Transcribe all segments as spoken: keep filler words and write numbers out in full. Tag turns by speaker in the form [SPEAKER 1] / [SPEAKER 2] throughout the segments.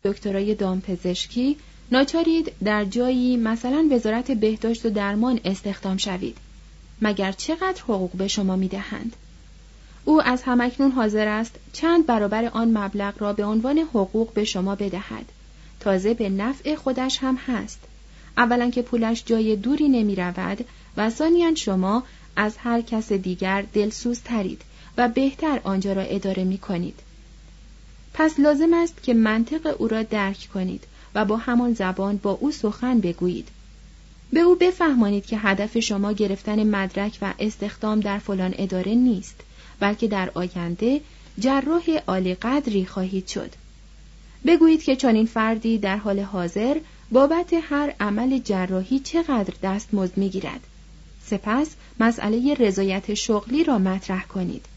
[SPEAKER 1] دکترای دامپزشکی ناچارید در جایی مثلا وزارت بهداشت و درمان استخدام شوید. مگر چقدر حقوق به شما میدهند؟ او از همکنون حاضر است چند برابر آن مبلغ را به عنوان حقوق به شما بدهد. تازه به نفع خودش هم هست. اولا که پولش جای دوری نمی رود و ثانیاً شما از هر کس دیگر دلسوز ترید و بهتر آنجا را اداره می کنید. پس لازم است که منطق او را درک کنید و با همان زبان با او سخن بگویید. به او بفهمانید که هدف شما گرفتن مدرک و استخدام در فلان اداره نیست، بلکه در آینده جراح عالی قدری خواهید شد. بگویید که چنین فردی در حال حاضر بابت هر عمل جراحی چقدر دستمزد می‌گیرد. سپس مسئله رضایت شغلی را مطرح کنید.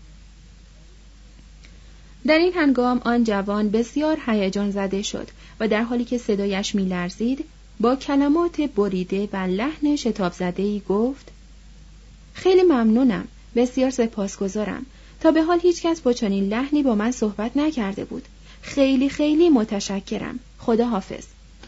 [SPEAKER 1] در این هنگام آن جوان بسیار هیجان زده شد و در حالی که صدایش می‌لرزید با کلمات بریده و لحن شتاب زده‌ای گفت: خیلی ممنونم، بسیار سپاسگزارم. تا به حال هیچ کس با چنین لحنی با من صحبت نکرده بود. خیلی خیلی متشکرم. خدا حافظ.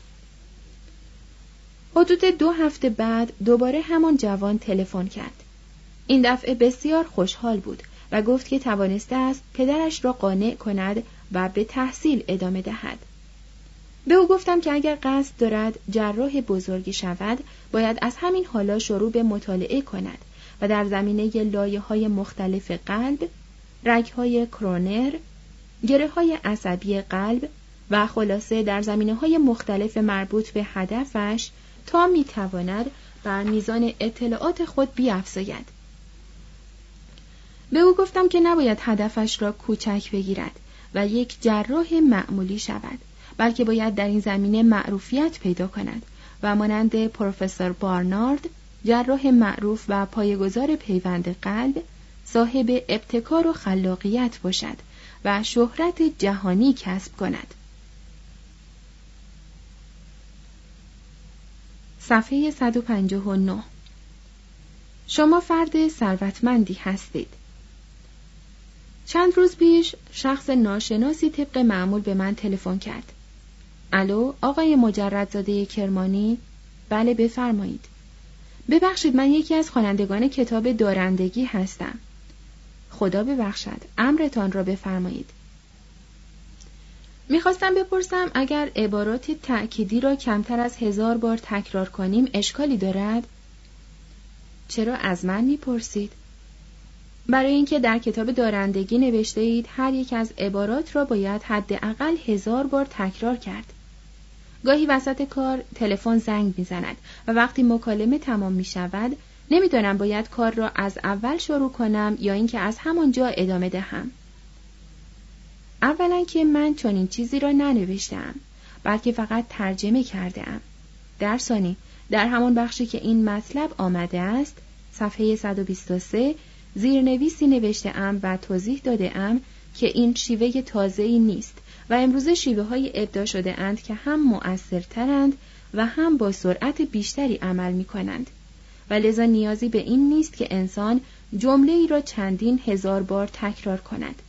[SPEAKER 1] حدود دو هفته بعد دوباره همان جوان تلفن کرد. این دفعه بسیار خوشحال بود و گفت که توانسته است پدرش را قانع کند و به تحصیل ادامه دهد. به او گفتم که اگر قصد دارد جراح بزرگی شود، باید از همین حالا شروع به مطالعه کند و در زمینه لایه‌های مختلف قلب، رگ‌های کرونر، گره‌های عصبی قلب و خلاصه در زمینه‌های مختلف مربوط به هدفش تا می‌تواند بر میزان اطلاعات خود بیفزاید. به او گفتم که نباید هدفش را کوچک بگیرد و یک جراح معمولی شود، بلکه باید در این زمینه معروفیت پیدا کند و مانند پروفسور بارنارد، جراح معروف و پایه‌گذار پیوند قلب، صاحب ابتکار و خلاقیت باشد و شهرت جهانی کسب کند. صفحه صد و پنجاه و نه. شما فرد ثروتمندی هستید. چند روز پیش شخص ناشناسی طبق معمول به من تلفن کرد. الو، آقای مجردزاده کرمانی؟ بله، بفرمایید. ببخشید، من یکی از خوانندگان کتاب دارندگی هستم. خدا ببخشد، امرتان را بفرمایید. میخواستم بپرسم اگر عبارات تأکیدی را کمتر از هزار بار تکرار کنیم اشکالی دارد؟ چرا از من میپرسید؟ برای اینکه در کتاب دارندگی نوشته اید هر یک از عبارات را باید حداقل هزار بار تکرار کرد. گاهی وسط کار تلفن زنگ میزند و وقتی مکالمه تمام میشود نمیدانم باید کار را از اول شروع کنم یا اینکه از همانجا ادامه دهم. اولا که من چنین چیزی را ننوشتم، بلکه فقط ترجمه کرده ام. در ثانی، در همان بخشی که این مطلب آمده است، صفحه صد و بیست و سه، زیرنویسی نوشته ام و توضیح داده ام که این شیوه تازه‌ای نیست و امروزه شیوه های ابداع شده اند که هم مؤثرترند و هم با سرعت بیشتری عمل می کنند و لذا نیازی به این نیست که انسان جمله ای را چندین هزار بار تکرار کند.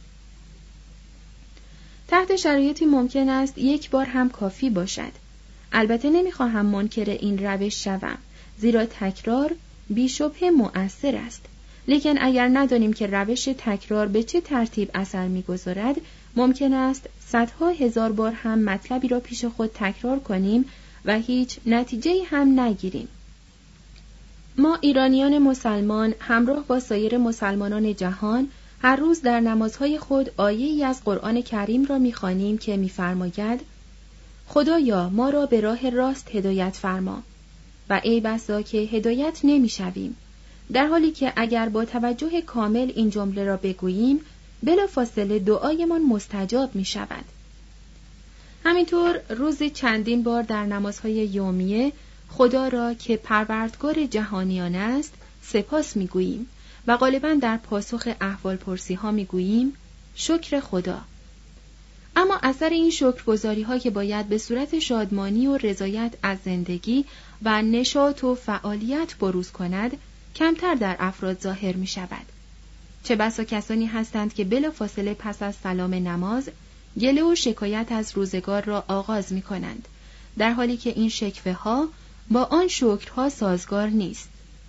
[SPEAKER 1] تحت شرایطی ممکن است یک بار هم کافی باشد. البته نمیخواهم منکر این روش شوم، زیرا تکرار بیشبه مؤثر است. لیکن اگر ندانیم که روش تکرار به چه ترتیب اثر می‌گذارد، ممکن است صدها هزار بار هم مطلبی را پیش خود تکرار کنیم و هیچ نتیجه‌ای هم نگیریم. ما ایرانیان مسلمان همراه با سایر مسلمانان جهان هر روز در نمازهای خود آیه‌ای از قرآن کریم را می‌خوانیم که می‌فرماید: خدایا ما را به راه راست هدایت فرما. و ای بسا که هدایت نمی‌شویم، در حالی که اگر با توجه کامل این جمله را بگوییم بلافاصله دعایمان مستجاب می‌شود. همینطور روزی چندین بار در نمازهای یومیه خدا را که پروردگار جهانیان است سپاس می‌گوییم و غالباً در پاسخ احوالپرسی ها می‌گوییم شکر خدا. اما اثر این شکرگزاری‌ها که باید به صورت شادمانی و رضایت از زندگی و نشاط و فعالیت بروز کند کمتر در افراد ظاهر می‌شود. چه بسا کسانی هستند که بلافاصله پس از سلام نماز گله و شکایت از روزگار را آغاز می کنند، در حالی که این شکوه ها با آن شکرها سازگار نیست.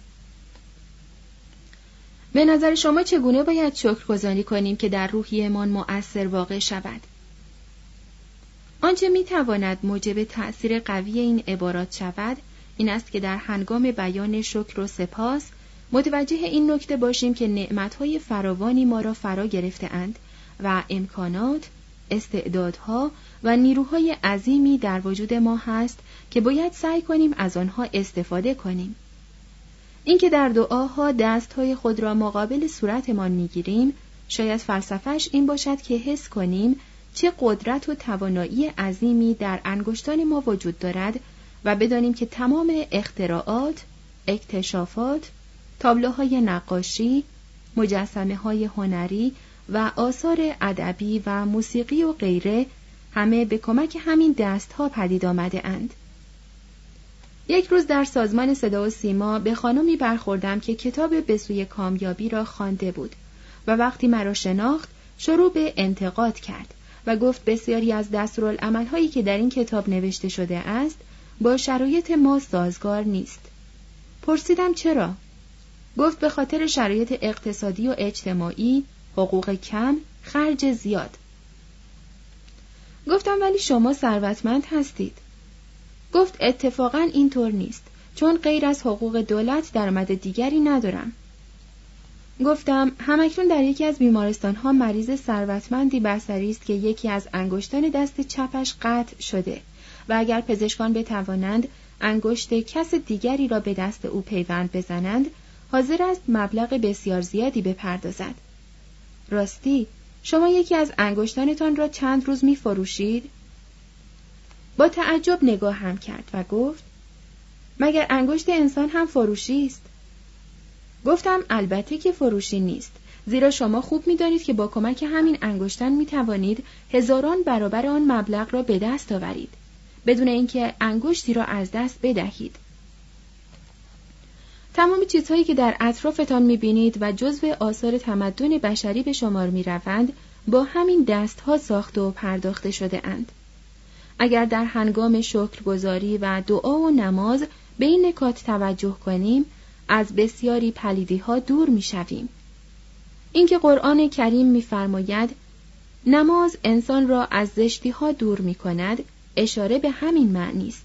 [SPEAKER 1] به نظر شما چگونه باید شکرگزاری کنیم که در روحیمان مؤثر واقع شود؟ آنچه می تواند موجب تأثیر قوی این عبارات شود، این است که در هنگام بیان شکر و سپاس متوجه این نکته باشیم که نعمت‌های فراوانی ما را فرا گرفته اند و امکانات، استعدادها و نیروهای عظیمی در وجود ما هست که باید سعی کنیم از آنها استفاده کنیم. اینکه در دعاها دستهای خود را مقابل صورتمان میگیریم، شاید فلسفه‌اش این باشد که حس کنیم چه قدرت و توانایی عظیمی در انگشتان ما وجود دارد و بدانیم که تمام اختراعات، اکتشافات، تابلوهای نقاشی، مجسمه‌های هنری و آثار ادبی و موسیقی و غیره همه به کمک همین دستها پدید آمده اند. یک روز در سازمان صدا و سیما به خانمی برخوردم که کتاب به سوی کامیابی را خوانده بود و وقتی مرا شناخت شروع به انتقاد کرد و گفت بسیاری از دستورالعمل‌هایی که در این کتاب نوشته شده است با شرایط ما سازگار نیست. پرسیدم چرا؟ گفت به خاطر شرایط اقتصادی و اجتماعی، حقوق کم، خرج زیاد. گفتم ولی شما ثروتمند هستید. گفت اتفاقاً اینطور نیست، چون غیر از حقوق دولت درآمد دیگری ندارم. گفتم همکنون در یکی از بیمارستان‌ها مریض ثروتمندی بستری است که یکی از انگشتان دست چپش قطع شده و اگر پزشکان بتوانند انگشت کس دیگری را به دست او پیوند بزنند، حاضر است مبلغ بسیار زیادی بپردازد. راستی شما یکی از انگشتانتان را چند روز می فروشید؟ با تعجب نگاه هم کرد و گفت مگر انگشت انسان هم فروشی است؟ گفتم البته که فروشی نیست، زیرا شما خوب می دانید که با کمک همین انگشتان می توانید هزاران برابر آن مبلغ را به دست آورید بدون اینکه انگشتی را از دست بدهید. تمام چیزهایی که در اطرافتان می‌بینید و جزو آثار تمدن بشری به شمار می‌روند با همین دست‌ها ساخته و پرداخته شده اند. اگر در هنگام شکرگزاری و دعا و نماز به این نکات توجه کنیم، از بسیاری پلیدی‌ها دور می‌شویم. اینکه قرآن کریم می‌فرماید نماز انسان را از زشتی‌ها دور می‌کند، اشاره به همین معنی است.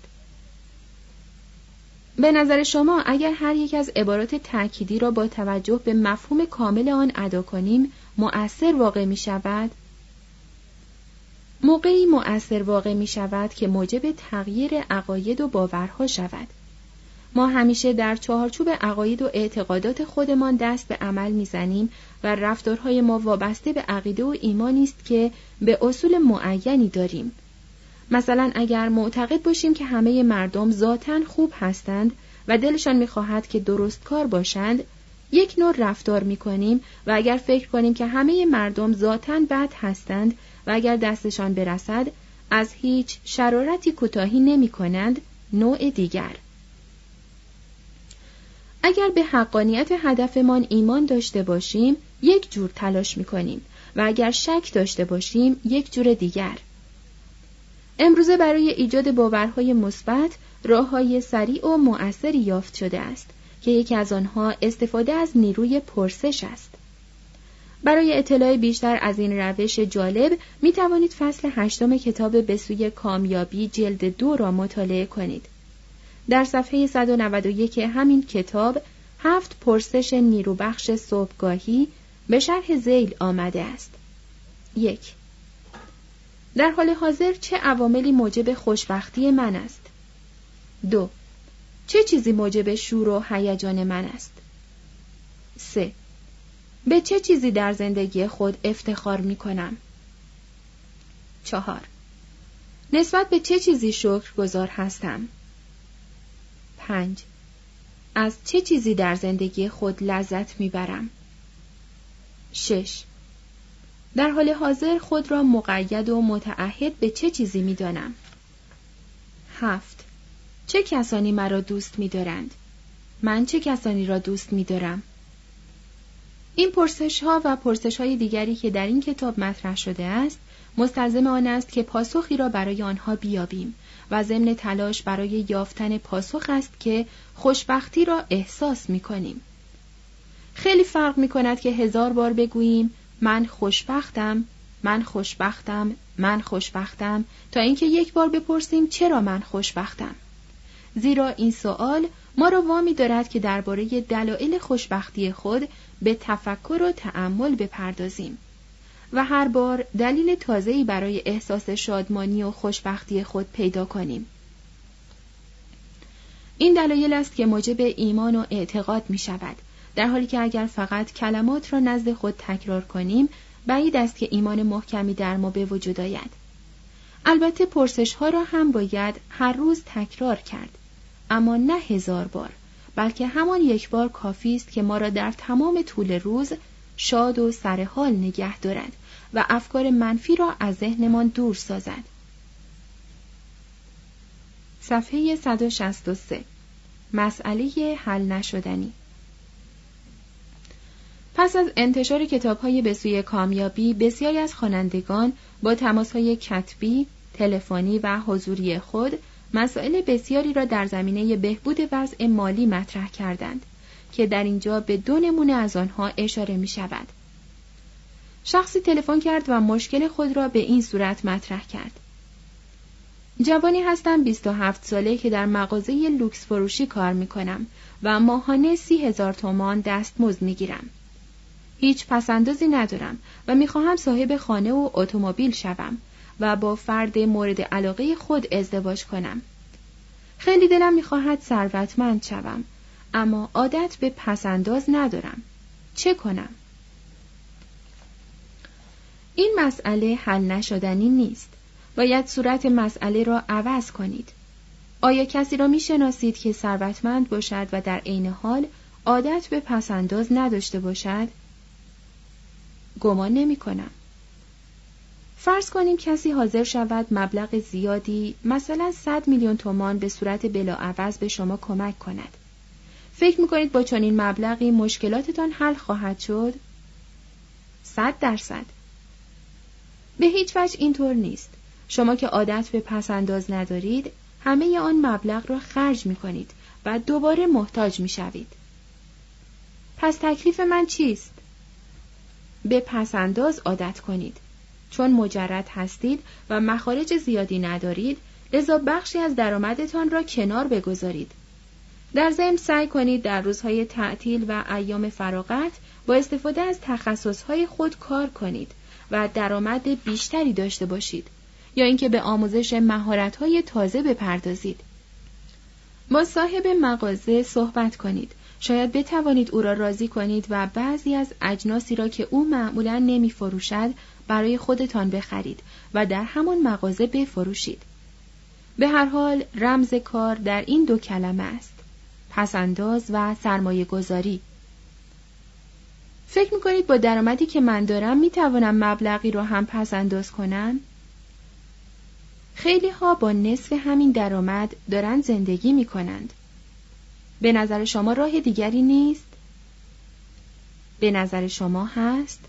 [SPEAKER 1] به نظر شما اگر هر یک از عبارات تأکیدی را با توجه به مفهوم کامل آن ادا کنیم، مؤثر واقع می شود؟ موقعی مؤثر واقع می شود که موجب تغییر عقاید و باورها شود. ما همیشه در چهارچوب عقاید و اعتقادات خودمان دست به عمل می زنیم و رفتارهای ما وابسته به عقیده و ایمانی است که به اصول معینی داریم. مثلا اگر معتقد باشیم که همه مردم ذاتاً خوب هستند و دلشان می‌خواهد که درست کار باشند، یک نوع رفتار می‌کنیم و اگر فکر کنیم که همه مردم ذاتاً بد هستند و اگر دستشان برسد از هیچ شرارتی کوتاهی نمی‌کنند، نوع دیگر. اگر به حقانیت هدفمان ایمان داشته باشیم، یک جور تلاش می‌کنیم و اگر شک داشته باشیم، یک جور دیگر. امروزه برای ایجاد باورهای مثبت راه‌های سریع و مؤثری یافت شده است که یکی از آنها استفاده از نیروی پرسش است. برای اطلاع بیشتر از این روش جالب می توانید فصل هشتم کتاب به سوی کامیابی جلد دو را مطالعه کنید. در صفحه صد و نود و یک همین کتاب هفت پرسش نیروبخش صبحگاهی به شرح ذیل آمده است. یک. در حال حاضر چه عواملی موجب خوشبختی من است؟ دو. چه چیزی موجب شور و هیجان من است؟ سه. به چه چیزی در زندگی خود افتخار می کنم؟ چهار. نسبت به چه چیزی شکرگزار هستم؟ پنج. از چه چیزی در زندگی خود لذت می برم؟ شش. در حال حاضر خود را مقید و متعهد به چه چیزی می دانم؟ هفت. چه کسانی مرا دوست می دارند؟ من چه کسانی را دوست می دارم؟ این پرسش ها و پرسش های دیگری که در این کتاب مطرح شده است مستلزم آن است که پاسخی را برای آنها بیابیم و ضمن تلاش برای یافتن پاسخ است که خوشبختی را احساس می‌کنیم. خیلی فرق می‌کند که هزار بار بگوییم من خوشبختم، من خوشبختم، من خوشبختم، تا اینکه یک بار بپرسیم چرا من خوشبختم. زیرا این سوال ما را وامی دارد که درباره دلایل خوشبختی خود به تفکر و تأمل بپردازیم و هر بار دلیل تازه‌ای برای احساس شادمانی و خوشبختی خود پیدا کنیم. این دلایل است که موجب ایمان و اعتقاد می شود، در حالی که اگر فقط کلمات را نزد خود تکرار کنیم، بعید است که ایمان محکمی در ما به وجود آید. البته پرسش ها را هم باید هر روز تکرار کرد، اما نه هزار بار، بلکه همان یک بار کافی است که ما را در تمام طول روز شاد و سرحال نگه دارد و افکار منفی را از ذهنمان دور سازد. صفحه صد و شصت و سه. مسئله حل نشدنی. پس از انتشار کتاب‌های به سوی کامیابی، بسیاری از خوانندگان با تماس‌های کتبی، تلفنی و حضوری خود مسائل بسیاری را در زمینه بهبود وضع مالی مطرح کردند که در اینجا به دو نمونه از آنها اشاره می شود. شخصی تلفن کرد و مشکل خود را به این صورت مطرح کرد: جوانی هستم بیست و هفت ساله که در مغازه لوکس فروشی کار می کنم و ماهانه سی هزار تومان دستمزد می گیرم. هیچ پسندازی ندارم و می خواهم صاحب خانه و اتومبیل شوم و با فرد مورد علاقه خود ازدواج کنم. خیلی دلم می خواهد ثروتمند شوم، اما عادت به پسنداز ندارم. چه کنم؟ این مسئله حل نشدنی نیست. باید صورت مسئله را عوض کنید. آیا کسی را می شناسید که ثروتمند باشد و در عین حال عادت به پسنداز نداشته باشد؟ گمان نمی کنم. فرض کنیم کسی حاضر شود مبلغ زیادی، مثلا صد میلیون تومان به صورت بلاعوض به شما کمک کند. فکر می کنید با چنین مبلغی مشکلاتتان حل خواهد شد؟ صد درصد. به هیچ وجه اینطور نیست. شما که عادت به پسنداز ندارید، همه آن مبلغ را خرج می کنید و دوباره محتاج می شوید. پس تکلیف من چیست؟ به پسنداز عادت کنید. چون مجرد هستید و مخارج زیادی ندارید، لذا بخشی از درآمدتان را کنار بگذارید. در ضمن سعی کنید در روزهای تعطیل و ایام فراغت با استفاده از تخصصهای خود کار کنید و درآمد بیشتری داشته باشید، یا اینکه به آموزش مهارت‌های تازه بپردازید. با صاحب مغازه صحبت کنید. شاید بتوانید او را راضی کنید و بعضی از اجناسی را که او معمولاً نمی‌فروشد برای خودتان بخرید و در همان مغازه بفروشید. به هر حال رمز کار در این دو کلمه است: پسنداز و سرمایه گذاری. فکر می‌کنید با درآمدی که من دارم می‌توانم مبلغی را هم پسنداز کنم؟ خیلی ها با نصف همین درآمد دارند زندگی می‌کنند. به نظر شما راه دیگری نیست؟ به نظر شما هست؟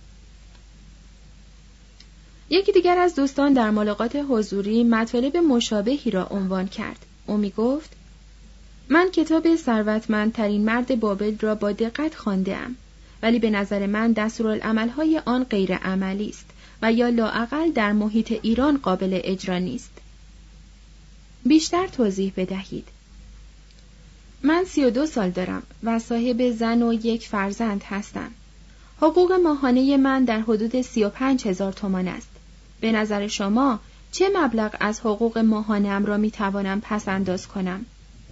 [SPEAKER 1] یکی دیگر از دوستان در ملاقات حضوری مطالب مشابهی را عنوان کرد. او می گفت: من کتاب ثروتمندترین مرد بابل را با دقت خوانده‌ام، ولی به نظر من دستورالعمل‌های آن غیر عملی است و یا لااقل در محیط ایران قابل اجرا نیست. بیشتر توضیح بدهید. من سی و دو سال دارم و صاحب زن و یک فرزند هستم. حقوق ماهانه من در حدود سی و پنج هزار تومان است. به نظر شما چه مبلغ از حقوق ماهانه‌ام را می توانم پس انداز کنم؟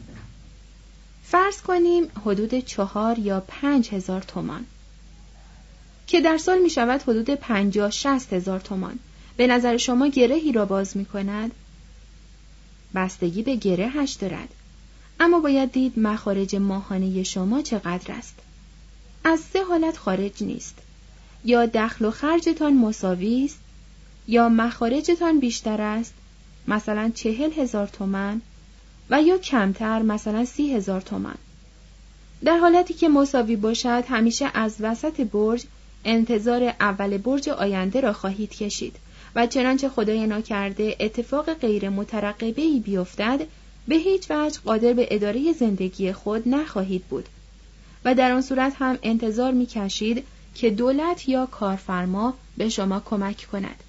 [SPEAKER 1] فرض کنیم حدود چهار یا پنج هزار تومان که در سال می شود حدود پنجاه شصت هزار تومان. به نظر شما گرهی را باز می کند؟ بستگی به گرهش دارد. اما باید دید مخارج ماهانه شما چقدر است. از سه حالت خارج نیست: یا دخل و خرجتان مساوی است، یا مخارجتان بیشتر است، مثلا چهل هزار تومان، و یا کمتر، مثلا سی هزار تومان. در حالتی که مساوی باشد، همیشه از وسط برج انتظار اول برج آینده را خواهید کشید و چنانچه خدای ناکرده اتفاق غیر مترقبه‌ای بیفتد، به هیچ وجه قادر به اداره زندگی خود نخواهید بود و در آن صورت هم انتظار می‌کشید که دولت یا کارفرما به شما کمک کند.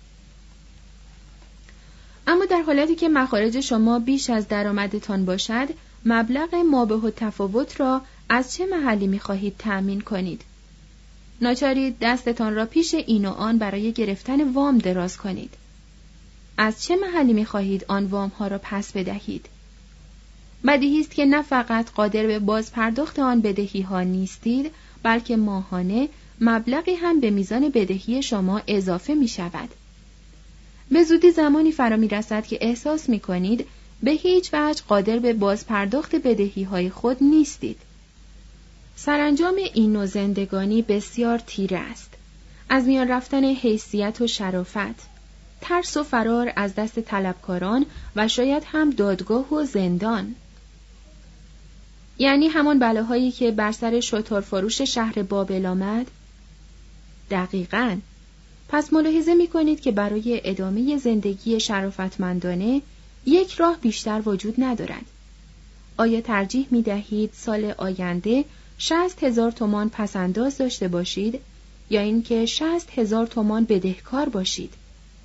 [SPEAKER 1] اما در حالتی که مخارج شما بیش از درآمدتان باشد، مبلغ مابه التفاوت را از چه محلی می‌خواهید تأمین کنید؟ ناچارید دستتان را پیش این و آن برای گرفتن وام دراز کنید. از چه محلی می‌خواهید آن وام‌ها را پس بدهید؟ بدیهی است که نه فقط قادر به بازپرداخت آن بدهی‌ها نیستید، بلکه ماهانه مبلغی هم به میزان بدهی شما اضافه می‌شود. به زودی زمانی فرا می‌رسد که احساس می‌کنید به هیچ وجه قادر به بازپرداخت بدهی‌های خود نیستید. سرانجام این نوع زندگانی بسیار تیره است. از میان رفتن حیثیت و شرافت، ترس و فرار از دست طلبکاران و شاید هم دادگاه و زندان. یعنی همان بلاهایی که بر سر شتر فروش شهر بابل آمد؟ دقیقاً. پس ملاحظه می کنید که برای ادامه زندگی شرافتمندانه یک راه بیشتر وجود ندارد. آیا ترجیح می دهید سال آینده شصت هزار تومان پسنداز داشته باشید یا اینکه شصت هزار تومان بدهکار باشید؟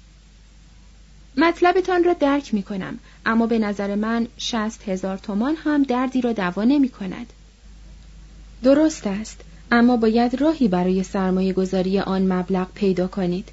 [SPEAKER 1] مطلبتان را درک می کنم، اما به نظر من شصت هزار تومان هم دردی را دوا نمی کند. درست است، اما باید راهی برای سرمایه گذاری آن مبلغ پیدا کنید.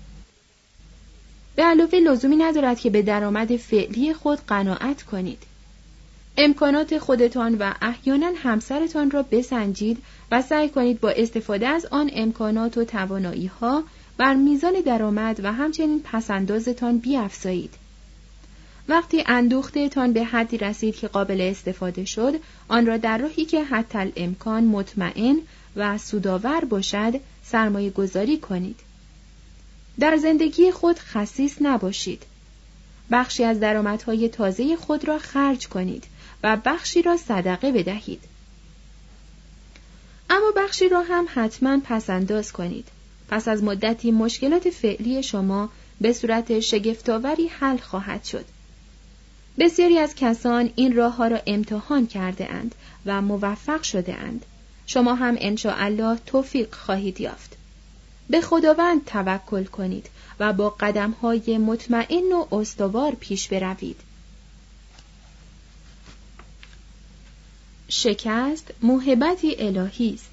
[SPEAKER 1] به علاوه لزومی ندارد که به درآمد فعلی خود قناعت کنید. امکانات خودتان و احیانا همسرتان را بسنجید و سعی کنید با استفاده از آن امکانات و توانایی‌ها بر میزان درآمد و همچنین پسندازتان بیفزایید. وقتی اندوخته‌تان به حدی رسید که قابل استفاده شد، آن را در راهی که حتی الامکان مطمئن و سودآور باشد سرمایه گذاری کنید. در زندگی خود خسیس نباشید. بخشی از درآمدهای تازه خود را خرج کنید و بخشی را صدقه بدهید. اما بخشی را هم حتما پسنداز کنید. پس از مدتی مشکلات فعلی شما به صورت شگفت‌آوری حل خواهد شد. بسیاری از کسان این راه ها را امتحان کرده اند و موفق شده اند. شما هم انشاءالله توفیق خواهید یافت. به خداوند توکل کنید و با قدم‌های مطمئن و استوار پیش بروید. شکست موهبتی الهی است.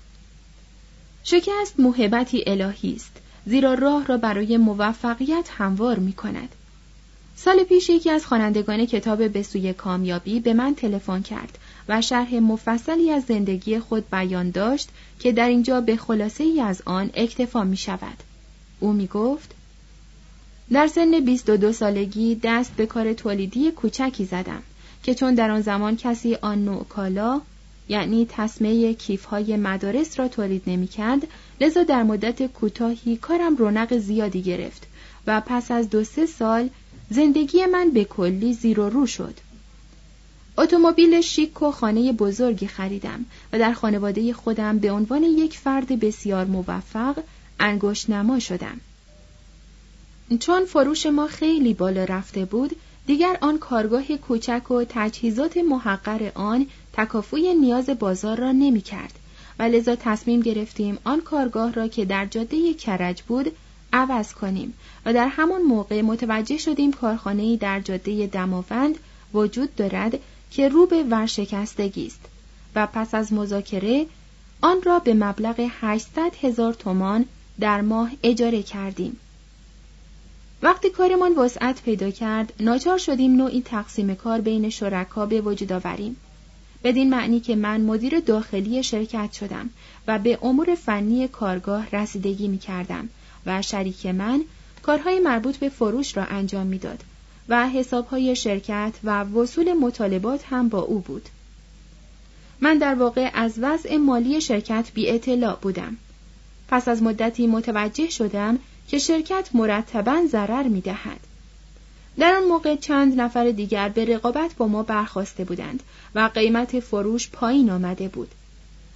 [SPEAKER 1] شکست موهبتی الهی است، زیرا راه را برای موفقیت هموار می‌کند. سال پیش یکی از خوانندگان کتاب به سوی کامیابی به من تلفن کرد و شرح مفصلی از زندگی خود بیان داشت که در اینجا به خلاصه‌ای از آن اکتفا می‌شود. او می‌گفت: در سن بیست و دو سالگی دست به کار تولیدی کوچکی زدم که چون در آن زمان کسی آن نوع کالا، یعنی تسمه کیف‌های مدارس را تولید نمی‌کرد، لذا در مدت کوتاهی کارم رونق زیادی گرفت و پس از دو سه سال زندگی من به کلی زیر و رو شد. اتومبیل شیک و خانه بزرگی خریدم و در خانواده خودم به عنوان یک فرد بسیار موفق انگشت نما شدم. چون فروش ما خیلی بالا رفته بود، دیگر آن کارگاه کوچک و تجهیزات محقر آن تکافوی نیاز بازار را نمی کرد و لذا تصمیم گرفتیم آن کارگاه را که در جاده کرج بود عوض کنیم و در همان موقع متوجه شدیم کارخانه‌ای در جاده دماوند وجود دارد که رو به ورشکستگی است و پس از مذاکره آن را به مبلغ هشتصد هزار تومان در ماه اجاره کردیم. وقتی کارمان وسعت پیدا کرد، ناچار شدیم نوعی تقسیم کار بین شرکا به وجود آوریم. بدین معنی که من مدیر داخلی شرکت شدم و به امور فنی کارگاه رسیدگی می کردم و شریک من کارهای مربوط به فروش را انجام می داد و حسابهای شرکت و وصول مطالبات هم با او بود. من در واقع از وضع مالی شرکت بی اطلاع بودم. پس از مدتی متوجه شدم که شرکت مرتباً ضرر می دهد. در آن موقع چند نفر دیگر به رقابت با ما برخاسته بودند و قیمت فروش پایین آمده بود.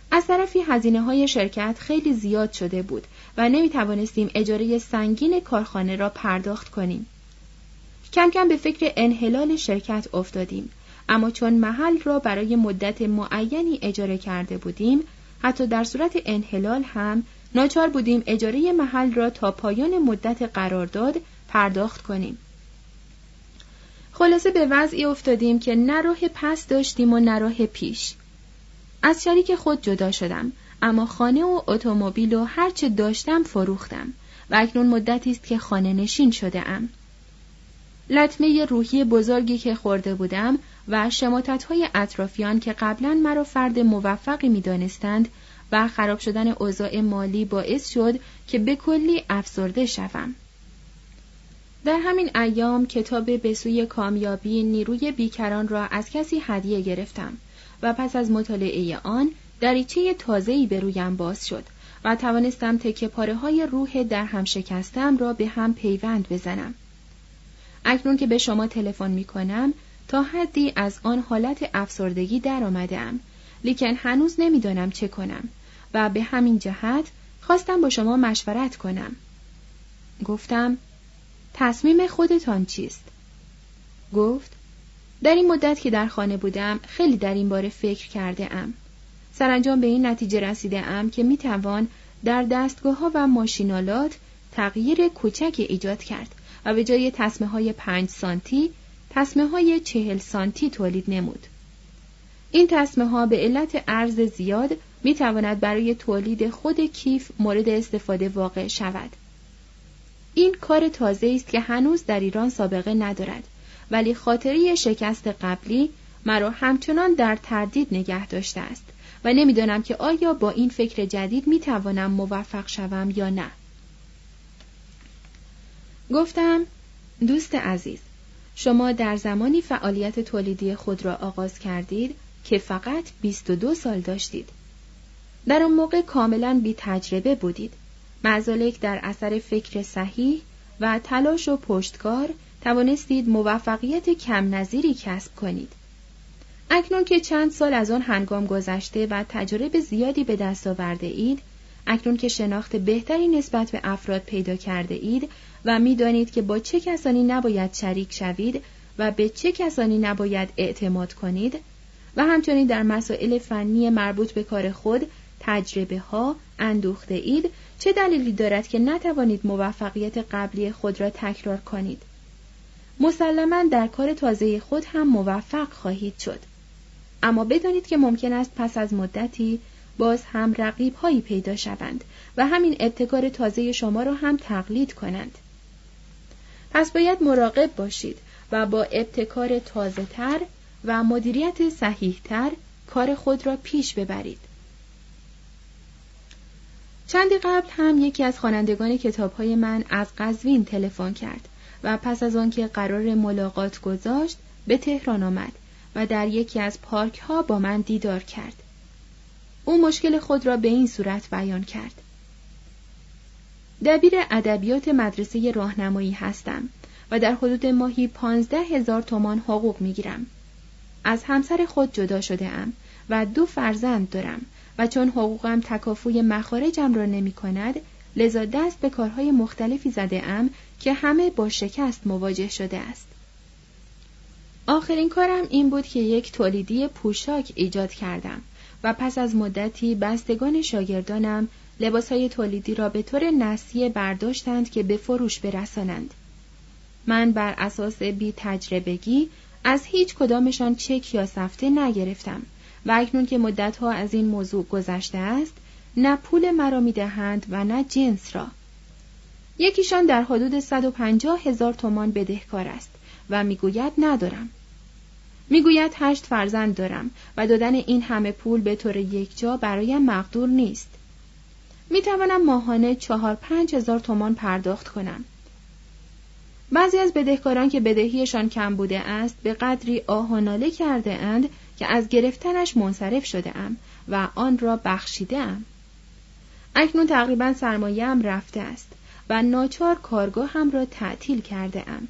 [SPEAKER 1] از طرفی هزینه‌های شرکت خیلی زیاد شده بود و نمی‌توانستیم اجاره سنگین کارخانه را پرداخت کنیم. کم کم به فکر انحلال شرکت افتادیم، اما چون محل را برای مدت معینی اجاره کرده بودیم، حتی در صورت انحلال هم ناچار بودیم اجاره محل را تا پایان مدت قرارداد پرداخت کنیم. خلاصه به وضعی افتادیم که نه راه پس داشتیم و نه راه پیش. از شریک خود جدا شدم، اما خانه و اتومبیل و هر چه داشتم فروختم و اکنون مدتی است که خانه نشین شده ام. لطمه روحی بزرگی که خورده بودم و شماتت‌های اطرافیان که قبلاً مرا فرد موفقی می‌دانستند و خراب شدن اوضاع مالی باعث شد که به کلی افسرده شوم. در همین ایام کتاب به سوی کامیابی نیروی بیکران را از کسی هدیه گرفتم و پس از مطالعه آن دریچه تازه‌ای به رویم باز شد و توانستم تکه پاره‌های روح در هم شکستم را به هم پیوند بزنم. اکنون که به شما تلفن می‌کنم تا حدی از آن حالت افسردگی در آمده‌ام، لیکن هنوز نمی‌دانم چه کنم و به همین جهت خواستم با شما مشورت کنم. گفتم تصمیم خودتان چیست؟ گفت در این مدت که در خانه بودم خیلی در این باره فکر کرده ام. سرانجام به این نتیجه رسیده ام که میتوان در دستگاه‌ها و ماشینالات تغییر کوچک ایجاد کرد و به جای تسمه‌های پنج سانتی تسمه‌های چهل سانتی تولید نمود. این تسمه‌ها به علت عرض زیاد میتواند برای تولید خود کیف مورد استفاده واقع شود. این کار تازه است که هنوز در ایران سابقه ندارد، ولی خاطره شکست قبلی مرا همچنان در تردید نگه داشته است و نمیدانم که آیا با این فکر جدید میتوانم موفق شوم یا نه. گفتم دوست عزیز، شما در زمانی فعالیت تولیدی خود را آغاز کردید که فقط بیست و دو سال داشتید. در آن موقع کاملاً بی تجربه بودید. معزالک در اثر فکر صحیح و تلاش و پشتکار توانستید موفقیت کم نظیری کسب کنید. اکنون که چند سال از آن هنگام گذشته و تجربه زیادی به دست آورده اید، اکنون که شناخت بهتری نسبت به افراد پیدا کرده اید و می دانید که با چه کسانی نباید شریک شوید و به چه کسانی نباید اعتماد کنید و همچنین در مسائل فنی مربوط به کار خود تجربه ها اندوخته اید، چه دلیلی دارد که نتوانید موفقیت قبلی خود را تکرار کنید؟ مسلماً در کار تازه خود هم موفق خواهید شد. اما بدانید که ممکن است پس از مدتی باز هم رقیب هایی پیدا شوند و همین ابتکار تازه شما را هم تقلید کنند. پس باید مراقب باشید و با ابتکار تازه تر و مدیریت صحیح تر کار خود را پیش ببرید. چندی قبل هم یکی از خوانندگان کتاب‌های من از قزوین تلفن کرد و پس از آنکه قرار ملاقات گذاشت به تهران آمد و در یکی از پارک‌ها با من دیدار کرد. او مشکل خود را به این صورت بیان کرد: دبیر ادبیات مدرسه راهنمایی هستم و در حدود ماهی پانزده هزار تومان حقوق میگیرم. از همسر خود جدا شده ام و دو فرزند دارم و چون حقوقم تکافوی مخارجم را نمی کند، لذا دست به کارهای مختلفی زده ام که همه با شکست مواجه شده است. آخرین کارم این بود که یک تولیدی پوشاک ایجاد کردم و پس از مدتی بستگان شاگردانم لباسهای تولیدی را به طور نسیه برداشتند که به فروش برسانند. من بر اساس بی تجربگی از هیچ کدامشان چک یا سفته نگرفتم و اکنون که مدتها از این موضوع گذشته است، نه پول مرا می‌دهند و نه جنس را. یکیشان در حدود صد و پنجاه هزار تومان بدهکار است و میگوید ندارم. میگوید هشت فرزند دارم و دادن این همه پول به طور یکجا برایم مقدور نیست. میتوانم ماهانه چهار پنج هزار تومان پرداخت کنم. بعضی از بدهکاران که بدهیشان کم بوده است به قدری آه و ناله کرده اند که از گرفتنش منصرف شده ام و آن را بخشیده ام. اکنون تقریبا سرمایه‌ام رفته است و ناچار کارگاه هم را تعطیل کرده ام.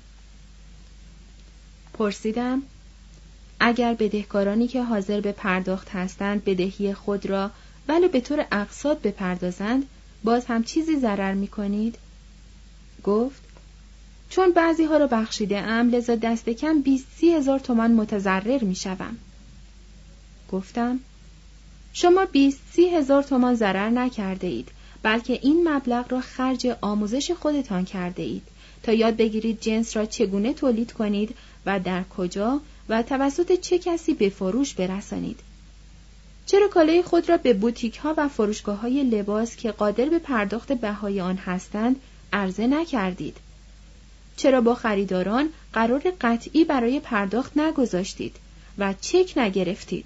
[SPEAKER 1] پرسیدم: اگر بدهکارانی که حاضر به پرداخت هستند بدهی خود را ولو به طور اقساط بپردازند باز هم چیزی ضرر می کنید؟ گفت چون بعضی ها را بخشیده ام لذا دست کم بیست سی هزار تومان متضرر می شوم. گفتم شما بیست سی هزار تومان ضرر نکرده اید، بلکه این مبلغ را خرج آموزش خودتان کرده اید تا یاد بگیرید جنس را چگونه تولید کنید و در کجا و توسط چه کسی به فروش برسانید. چرا کالای خود را به بوتیک ها و فروشگاه های لباس که قادر به پرداخت بهای آن هستند عرضه نکردید؟ چرا با خریداران قرار قطعی برای پرداخت نگذاشتید و چک نگرفتید؟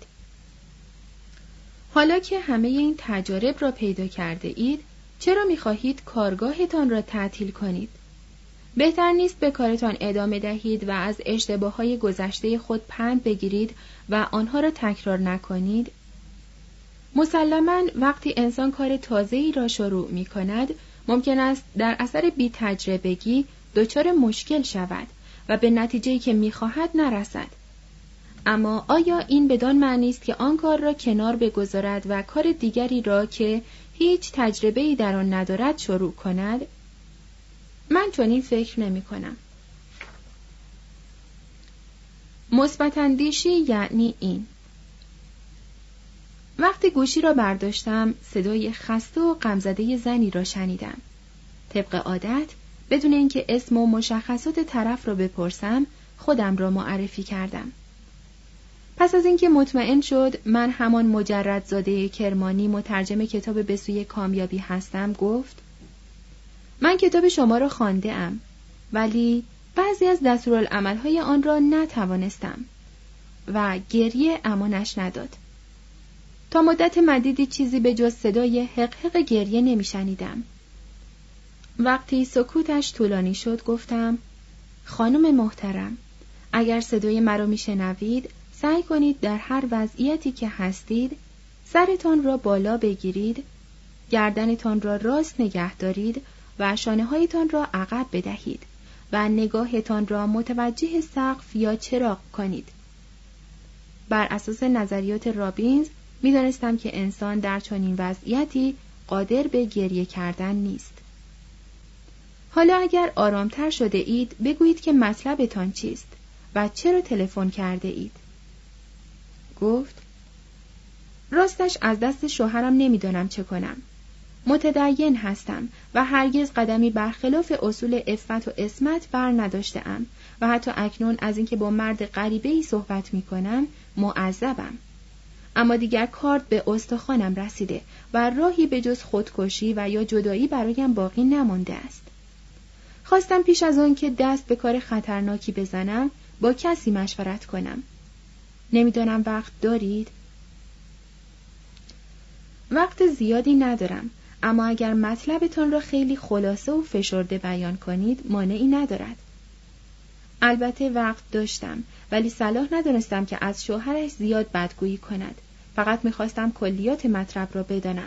[SPEAKER 1] حالا که همه این تجارب را پیدا کرده اید، چرا می‌خواهید کارگاهتان را تعطیل کنید؟ بهتر نیست به کارتان ادامه دهید و از اشتباهات گذشته خود پند بگیرید و آنها را تکرار نکنید؟ مسلماً وقتی انسان کار تازه‌ای را شروع می‌کند، ممکن است در اثر بی‌تجربگی دچار مشکل شود و به نتیجه‌ای که می‌خواهد نرسد. اما آیا این بدان معنی است که آن کار را کنار بگذارد و کار دیگری را که هیچ تجربه‌ای در آن ندارد شروع کند؟ من چنین فکر نمی‌کنم. مثبت اندیشی یعنی این: وقتی گوشی را برداشتم صدای خسته و غمزده زنی را شنیدم. طبق عادت بدون اینکه اسم و مشخصات طرف را بپرسم خودم را معرفی کردم. پس از اینکه مطمئن شد من همان مجردزاده کرمانی مترجم کتاب به سوی کامیابی هستم گفت: من کتاب شما را خوانده ام، ولی بعضی از دستورالعمل‌های آن را نتوانستم. و گریه امانش نداد. تا مدت مدیدی چیزی به جز صدای حق حق گریه نمی شنیدم. وقتی سکوتش طولانی شد گفتم: خانم محترم، اگر صدای مرا می شنوید سعی کنید در هر وضعیتی که هستید سرتان را بالا بگیرید، گردنتان را راست نگه دارید و شانه‌هایتان را عقب بدهید و نگاهتان را متوجه سقف یا چراغ کنید. بر اساس نظریات رابینز می دانستم که انسان در چنین وضعیتی قادر به گریه کردن نیست. حالا اگر آرامتر شده اید بگویید که مطلبتان چیست و چرا تلفن کرده اید؟ گفت: راستش از دست شوهرم نمیدانم چه کنم. متدین هستم و هرگز قدمی برخلاف اصول عفت و عصمت بر نداشته‌ام و حتی اکنون از اینکه با مرد غریبه‌ای صحبت می‌کنم معذبم. اما دیگر کارد به استخوانم رسیده و راهی به جز خودکشی و یا جدایی برایم باقی نمانده است. خواستم پیش از آن که دست به کار خطرناکی بزنم با کسی مشورت کنم. نمیدانم وقت دارید؟ وقت زیادی ندارم، اما اگر مطلبتان را خیلی خلاصه و فشرده بیان کنید مانعی ندارد. البته وقت داشتم، ولی صلاح ندانستم که از شوهرش زیاد بدگویی کند. فقط می‌خواستم کلیات مطلب را بدانم.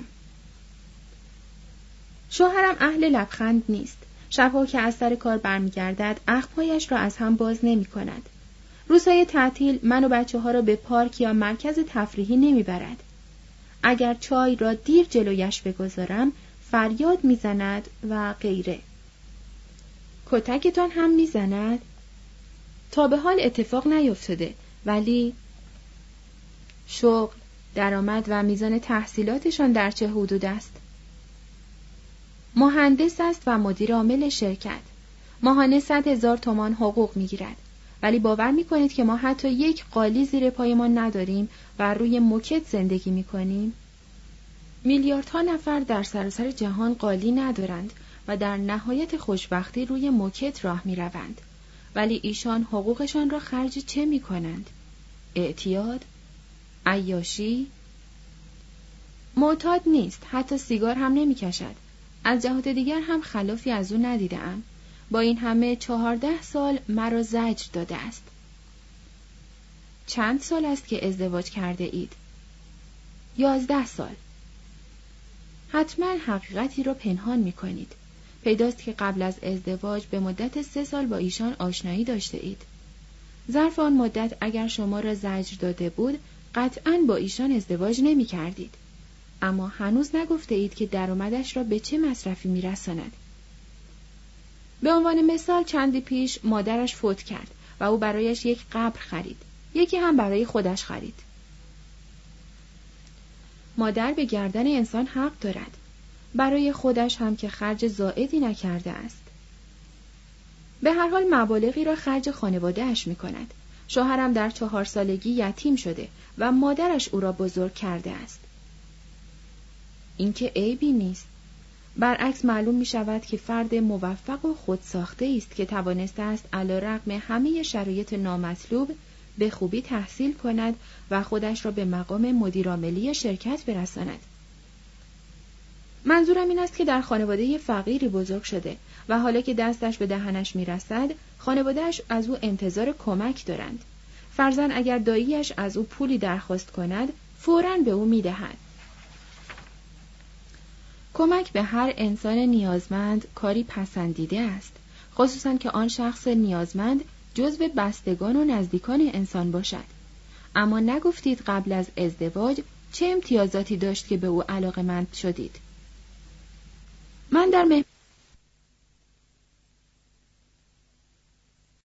[SPEAKER 1] شوهرم اهل لبخند نیست. شب‌ها که از سر کار برمیگردد اخم‌هایش را از هم باز نمی‌کند. روزهای تعطیل من و بچه‌ها را به پارک یا مرکز تفریحی نمیبرد. اگر چای را دیر جلویش بگذارم فریاد میزند و غیره. کتکتان هم میزند؟ تا به حال اتفاق نیفتاده، ولی شغل، درآمد و میزان تحصیلاتشان در چه حدود است؟ مهندس است و مدیر عامل شرکت. ماهانه صد هزار تومان حقوق میگیرد. ولی باور میکنید که ما حتی یک قالی زیر پایمان نداریم و روی موکت زندگی میکنیم؟ میلیاردها نفر در سراسر جهان قالی ندارند و در نهایت خوشبختی روی موکت راه میروند. ولی ایشان حقوقشان را خرج چه میکنند؟ اعتیاد؟ عیاشی؟ معتاد نیست، حتی سیگار هم نمیکشد. از جهات دیگر هم خلافی از او ندیدم. با این همه چهارده سال مرا زجر داده است. چند سال است که ازدواج کرده اید؟ یازده سال. حتما حقیقتی را پنهان می کنید. پیداست که قبل از ازدواج به مدت سه سال با ایشان آشنایی داشته اید. ظرف آن مدت اگر شما را زجر داده بود قطعاً با ایشان ازدواج نمی کردید. اما هنوز نگفته اید که درآمدش را به چه مصرفی می‌رساند. به عنوان مثال چندی پیش مادرش فوت کرد و او برایش یک قبر خرید. یکی هم برای خودش خرید. مادر به گردن انسان حق دارد. برای خودش هم که خرج زائدی نکرده است. به هر حال مبالغی را خرج خانواده اش می کند. شوهرم در چهار سالگی یتیم شده و مادرش او را بزرگ کرده است. این که عیبی نیست. برعکس معلوم می شود که فرد موفق و خودساخته است که توانسته است علیرغم همه شرایط نامطلوب به خوبی تحصیل کند و خودش را به مقام مدیرعاملی شرکت برساند. منظورم این است که در خانواده فقیری بزرگ شده و حالا که دستش به دهنش می رسد، خانوادهش از او انتظار کمک دارند. فرضاً اگر داییش از او پولی درخواست کند، فوراً به او می دهد. کمک به هر انسان نیازمند کاری پسندیده است، خصوصاً که آن شخص نیازمند جزو بستگان و نزدیکان انسان باشد. اما نگفتید قبل از ازدواج چه امتیازاتی داشت که به او علاقه‌مند شدید. من در